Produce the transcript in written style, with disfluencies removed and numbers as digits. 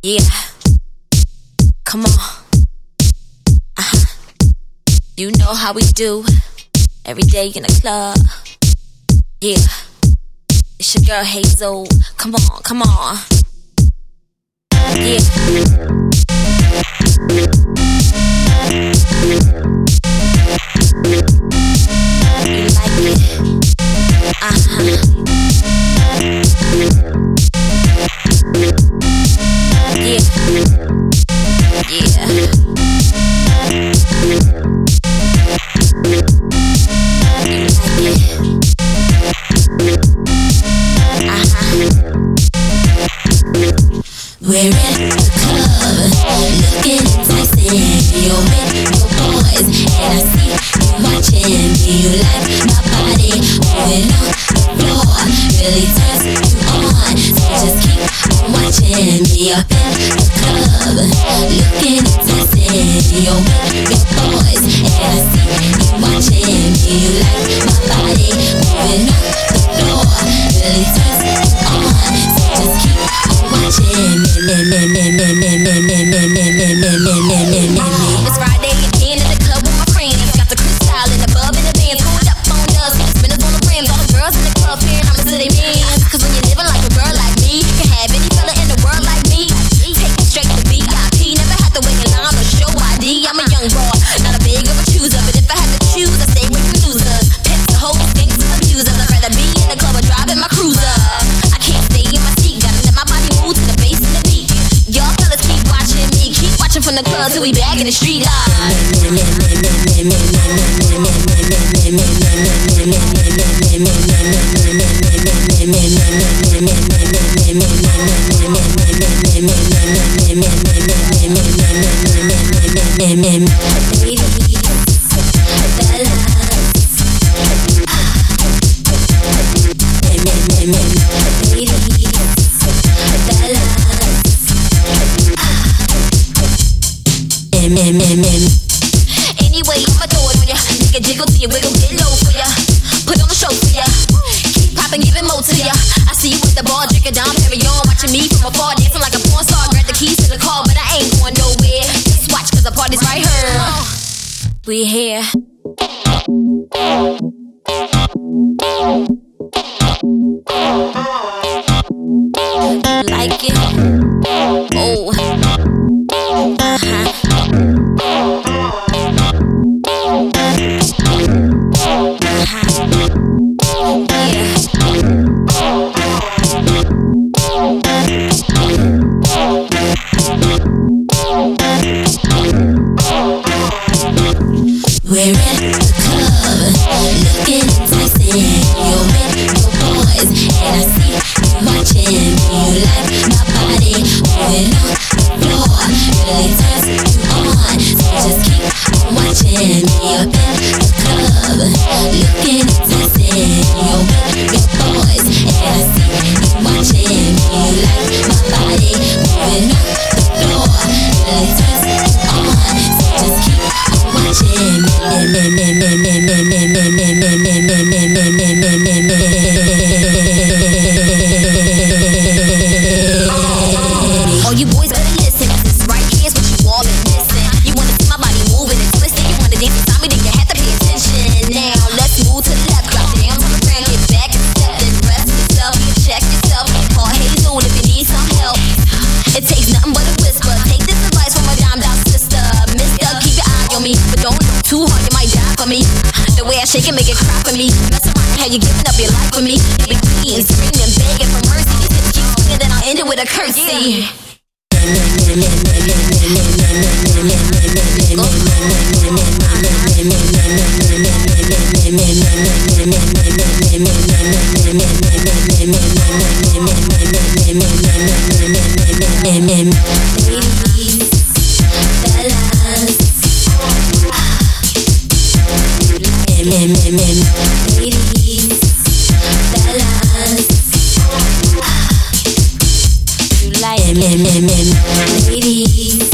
Yeah, come on. You know how we do. Every day in the club. Yeah, it's your girl Hazel. Come on, come on. Yeah. You like it? Yeah. Yeah. We're in the club, looking sexy. You're with your boys, and I see you watching me. You like my body, moving on the floor, really turns you on. So just keep on watching me up in the club, looking sexy. You're with your boys, and I see you watching me. You like my body, moving on the floor, really turns you on. So just keep watching me. It's Friday again in the club with my friends. Got the crystal in the bub in the bands. Hold up on us, spinners on the rims. All the girls in the club here, I'm into their mans. Cause when you're living like a girl like me, you can have any fella in the world like me. Take it straight to VIP. Never had to wait in line or show ID. I'm a young boy, not a big of a chooser. But if I had to choose, I stay with the losers. Pimps, the hoes, gangsters, abusers. I'd rather be in the club or driving my cruiser. I can't stay in my seat, gotta let my body move to the bass and the beat. Y'all fellas keep watching me, keep watching from the club till we back in the street live. Anyway, I'ma do it on ya. Nigga jiggle till you wiggle, get low for ya. Put on a show for ya. Keep popping, giving more to ya. I see you with the ball, drinking down, carry on, watching me from afar, dancing like a porn star. Grab the keys to the car, but I ain't going nowhere. Just watch, cause the party's right here. We here. Like it? Oh. We're in the club, looking sexy. You're with your boys, and I see you watching me. You like my body, moving on the floor, really turns you on. So just keep on watching me up in the club, looking sexy. You're with your boys, and I see you watching me. You like my body, moving on the floor, really turns you on. So just keep on watching me. All you boys better listen. This right here's what you all been missing. You wanna see my body moving and twisting. You wanna dance beside me, then you have to pay attention. Now let's move to the left. Drop down to the ground, get back and step. Then rest yourself, check yourself. Call Hazel if you need some help. It takes nothing but a whisper. Take this advice from a dime down sister. Mister, keep your eye on me, but don't look too hard, you might die for me. The way I shake it, make it cry for me. Mess around, how you giving up your life for me? You be pleading, screaming, begging for mercy. These hips keep swinging, then I'll end it with a curtsy. Ladies,